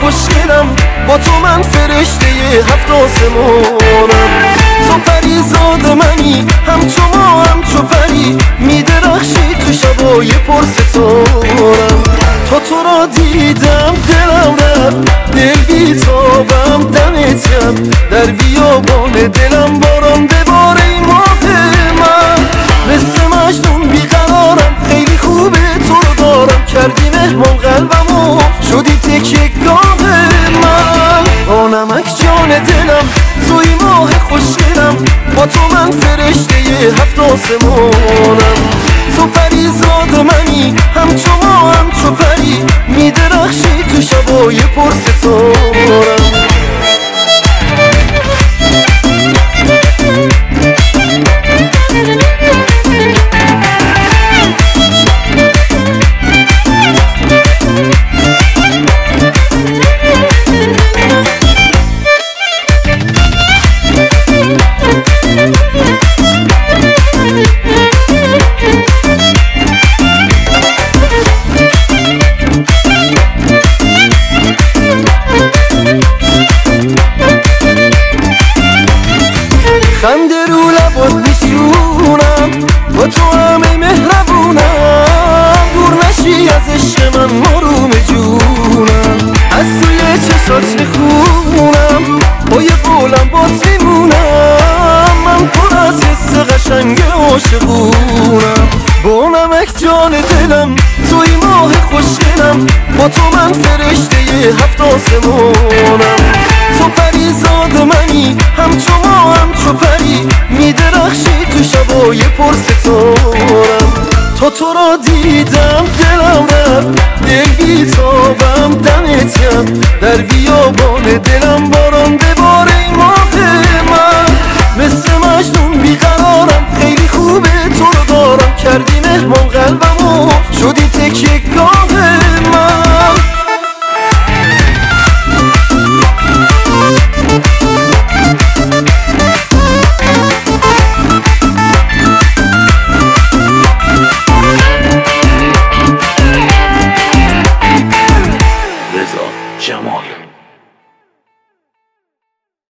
خوشگلم، با تو من فرشته هفت آسمانم. تو پریزاد منی، همچو ما همچو پری، میدرخشی تو شبای پر ستارم. تو را دیدم دلم رفت، دل بی تابم دمت گرم. در بیابان دلم باران بباره ای ماه من، مثل مجنون بیقرارم، خیلی خوبه تو رو دارم. کردی مهمان قلبمو، شدی تکیه گاه من. با نمک جان دلم، توی ماه خوشگلم، با تو من فرشته هفت آسمانم. تو پریزاد منی، همچو ما همچو پری، میدرخشی تو شبای پر ستارم. خنده رو لبات میشونم، با تو همه مهربونم. دور نشی از عشق من مروم جونم، از توی چشات میخونم، با یه قولم بات میمونم. من پر از حس قشنگ عاشقونم. با نمک جان دلم، توی ماه خوشگلم، با تو من فرشته هفت آسمانم. تو پریزاد منی، همچو ما همچو پری، میدرخشی تو شبای پر ستارم. تو را دیدم دلم رفت، دل بی تابم دمت گرم. در بیابان دلم باران بباره ای ماه من، مثل مجنون بیقرارم، خیلی خوبه تو رو دارم. کردی مهمان قلبمو، شدی تکیه گاه